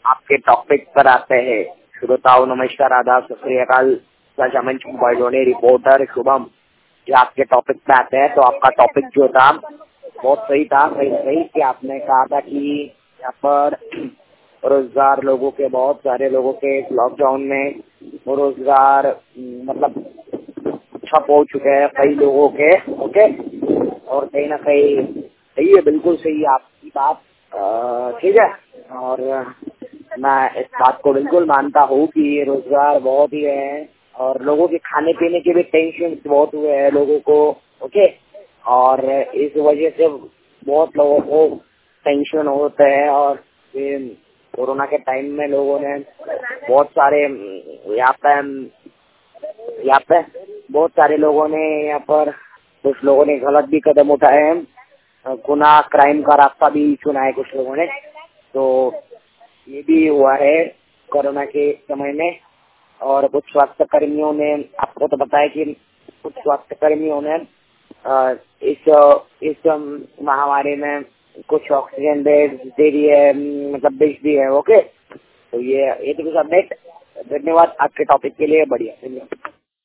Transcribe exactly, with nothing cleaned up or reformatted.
आपके टॉपिक पर आते हैं। श्रोताओं नमस्कार, आदाब, सत श्री अकाल। मंच मोबाइलों रिपोर्टर शुभम जो आपके टॉपिक पे आते हैं। तो आपका टॉपिक जो था बहुत सही था। सही सही कि आपने कहा था कि यहाँ पर रोजगार लोगों के, बहुत सारे लोगों के लॉकडाउन में रोजगार मतलब ठप हो चुके हैं कई लोगों के। ओके, और कहीं ना कहीं सही है, बिल्कुल सही है आपकी बात। ठीक है, और मैं इस बात को बिल्कुल मानता हूँ कि रोजगार बहुत ही है और लोगों के खाने पीने के भी टेंशन बहुत हुए हैं लोगों को। ओके, और इस वजह से बहुत लोगों को टेंशन होता है। और कोरोना के टाइम में लोगों ने बहुत सारे यहाँ पे यहाँ पे बहुत सारे लोगों ने यहाँ पर कुछ लोगों ने गलत भी कदम उठाए हैं, गुनाह क्राइम का रास्ता भी चुना है कुछ लोगों ने। तो ये भी हुआ है कोरोना के समय में। और कुछ स्वास्थ्य कर्मियों ने, आपको तो बताया कि कुछ स्वास्थ्य कर्मियों ने इस इस महामारी में कुछ ऑक्सीजन बेड दे दी है, मतलब बेच दी है। ओके, तो ये ये तो कुछ अपडेट। धन्यवाद आपके टॉपिक के लिए, बढ़िया।